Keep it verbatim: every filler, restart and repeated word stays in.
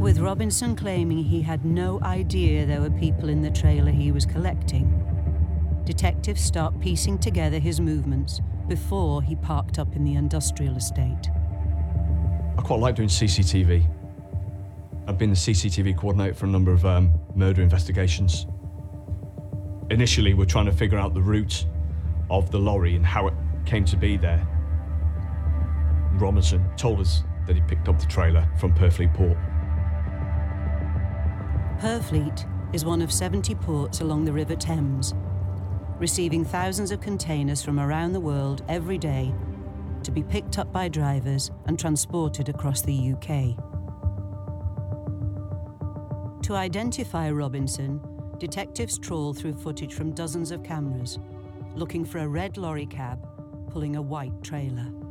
with Robinson claiming he had no idea there were people in the trailer he was collecting, detectives start piecing together his movements before he parked up in the industrial estate. I quite like doing C C T V. I've been the C C T V coordinator for a number of um, murder investigations. Initially, we're trying to figure out the route of the lorry and how it came to be there. Robinson told us that he picked up the trailer from Purfleet Port. Purfleet is one of seventy ports along the River Thames, receiving thousands of containers from around the world every day to be picked up by drivers and transported across the U K. To identify Robinson, detectives trawl through footage from dozens of cameras, looking for a red lorry cab pulling a white trailer.